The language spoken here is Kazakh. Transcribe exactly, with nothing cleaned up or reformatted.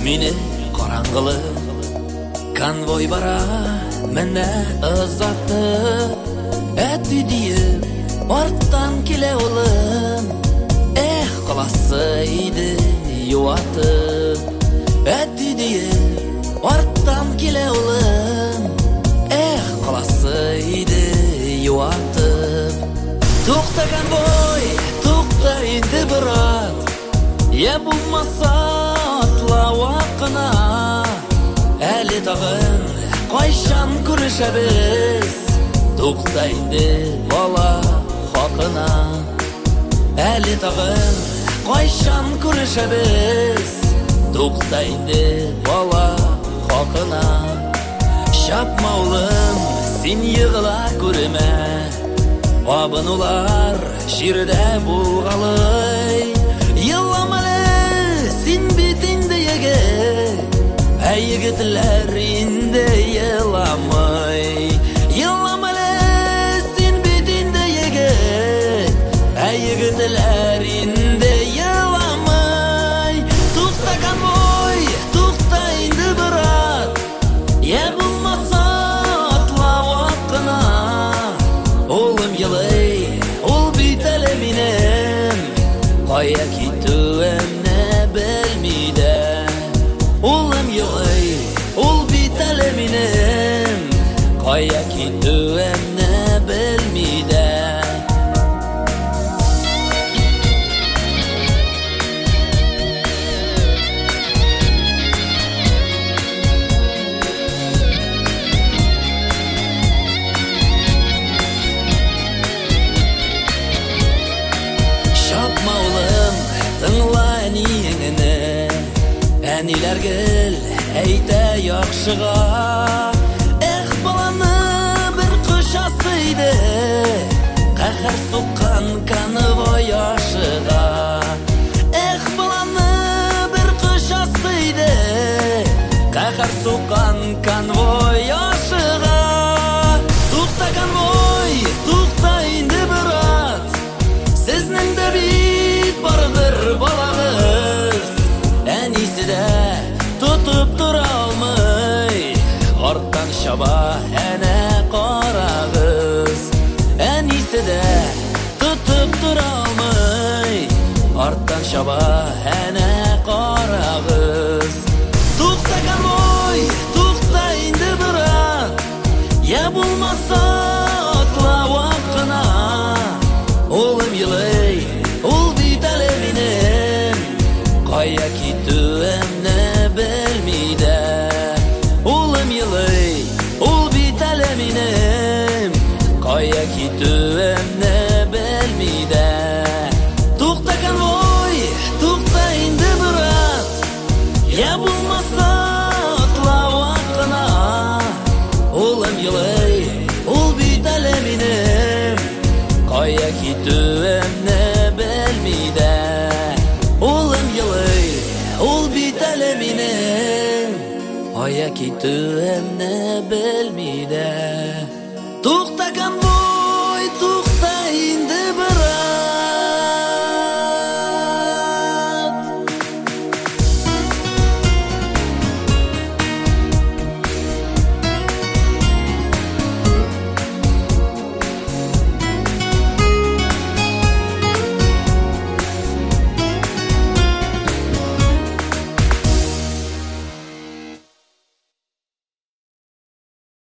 Meni qarang'ili konvoy bara mene ızatı. Äti diyip ortdan kele oğlum. Eh qalasıydı yuvatı. Äti diyip ortdan kele oğlum. Eh qalasıydı yuvatı. To'xta konvoy, to'xta endi birat. Ya bulmasa atla vaqına. Әлі тағын қайшан күрешәбіз. Тоқта инде бала хақына. Әлі тағын қайшан күрешәбіз. Тоқта инде бала хақына. Шапма улым, сен йығыла күреме. Абын олар жерде болғалы. Йыламалы, сен бетінде еге. Әйгітлер инде йыламай. Йыламалы, сен бетінде егет. Әйгітлер инде йыламай. Тоқта конвой, тоқта инде брат. Я булмаса атла вақына. Олым йылай, ол бетелі менем. Қая кетуімні білмейді. Улым йылай, ул бит әлі минем. Кая китүемне белмейді. Шапма улым, тыңла әниеңіне. Әниләр гел әйтә яхшыга. Эх, баланы бір құшасыйды. Қахар соққан конвой ашыға. Эх, баланы бір құшасыйды. Қахар соққан конвой ашыға. Тоқта конвой, тоқта инде брат. Сізнің де бит бардыр балағыз. Әнисі де тұтып тұра алмай. Арттан шаба әне қарағыз. Әнисі де тұтып тұра алмай. Арттан шаба әне қарағыз. Тоқта конвой, тоқта инде брат. Я болмаса атла вақына. Олым йылай, ол бит әлі менем. Кая китүемне белмейді. Улым йылай, ул бит әлі минем. Кая китүемне белмейді. Тоқта конвой, тоқта инде брат. Я булмаса атла вақына. Улым йылай, ул бит әлі минем. Кая китүемне белмейді. Улым йылай, ул бит әлі минем. Кая китүемне белмейді. Тоқта конвой.